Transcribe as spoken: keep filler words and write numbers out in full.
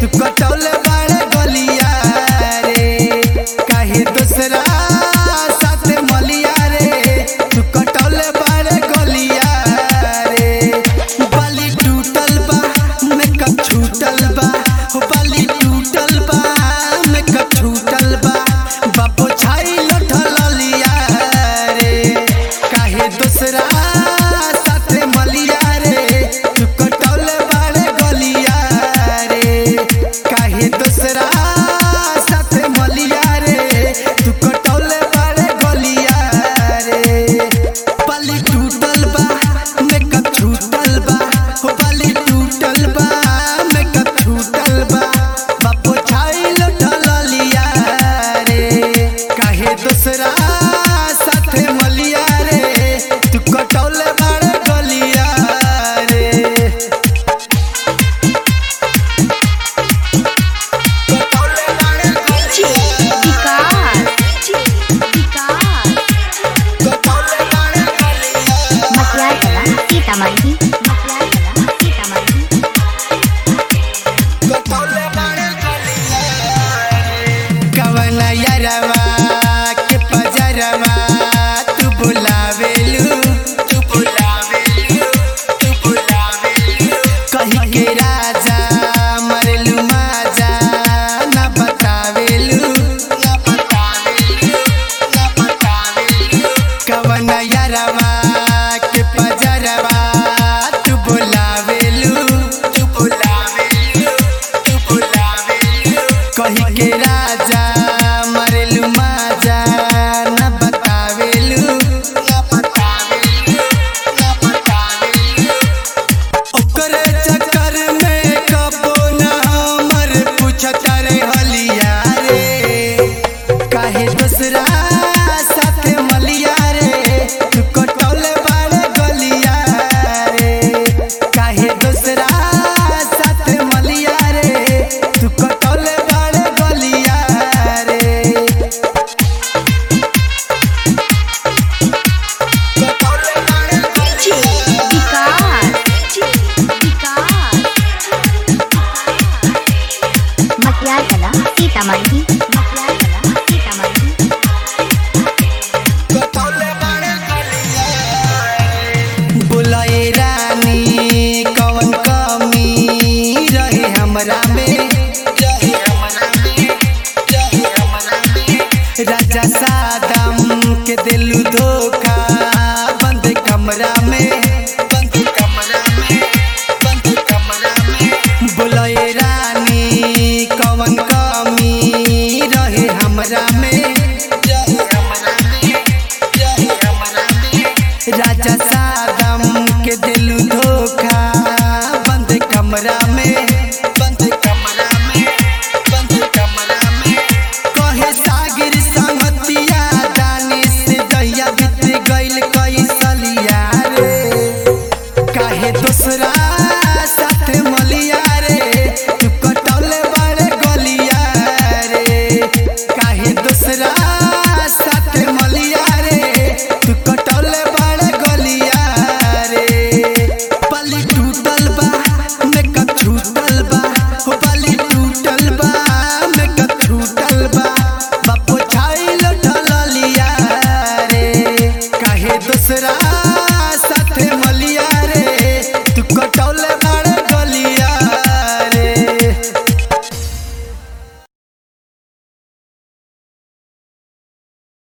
तू कटौले बाड़े गलिया रे काहे दूसरा साथ मलिया रे तू कटौले बाड़े गलिया रे बाली टूटल बा मेकअप छूटल बा हो बाली टूटल बा मेकअप छूटल बा बापो छाई लठल लिया रे काहे दूसरा साथ मलिया रे तू कटौले बाड़े गलिया रे काहे दूसरा साथ मलिया रे तू कटौले बाड़े गलिया रे बाली टूटल बा मेकअप छूटल बा हो बाली टूटल बा मेकअप छूटल बा बापो छाई लठल लिया रे काहे दूसरा साथ मलिया रे तू कटौले बाड़े गलिया रे कटौले बाड़े गलिया कटौले बाड़े गलिया मटियार कला सीतामढ़ी मटियार कला सीतामढ़ी कटौले बाड़े गलिया कवना यारवा के पजरवा तू बुलावेलू तू बुलावेलू तू बुलावेलू कहीं के राजा मरलू माजा ना बतावेलू ना बतावेलू ना बतावेलू कवना यारवा के पजरवा तू बुलावेलू तू बुलावेलू तू बुलावेलू कहीं के राजा मरलू माजा ना बतावेलू ना बतावेलू ना बतावेलू ओकरे चक्कर में कबो ना हमर पूछत रे हलिया रे काहे दूसरा साथ मलिया रे तू कटौले बाड़े गलिया रे काहे दूसरा साथ मलिया रे तू कटौले बाड़े गलिया रे कटौले बाड़े गलिया मटियार कला सीतामढ़ी मटियार कला सीतामढ़ी कटौले बाड़े गलिया बुलाए रानी कौन कमी रहे हमरा में